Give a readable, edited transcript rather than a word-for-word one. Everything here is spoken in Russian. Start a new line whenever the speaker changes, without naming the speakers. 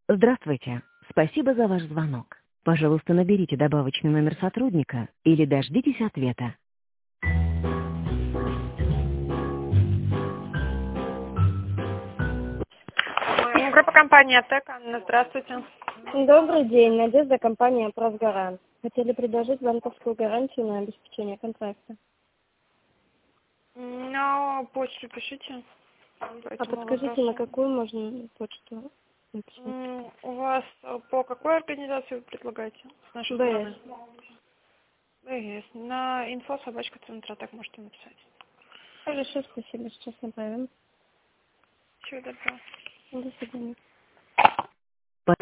Здравствуйте. Спасибо за ваш звонок. Пожалуйста, наберите добавочный номер сотрудника или дождитесь ответа. Группа компании «Аптека». Анна, здравствуйте.
Добрый день, Надежда, компания «Просгарант». Хотели предложить банковскую гарантию на обеспечение контракта.
На почту пишите.
А подскажите, на какую можно почту написать?
У вас по какой организации вы предлагаете? С нашей стороны? БС. На info@центра так можете написать.
Хорошо, спасибо, сейчас направим.
Всего доброго.
До свидания.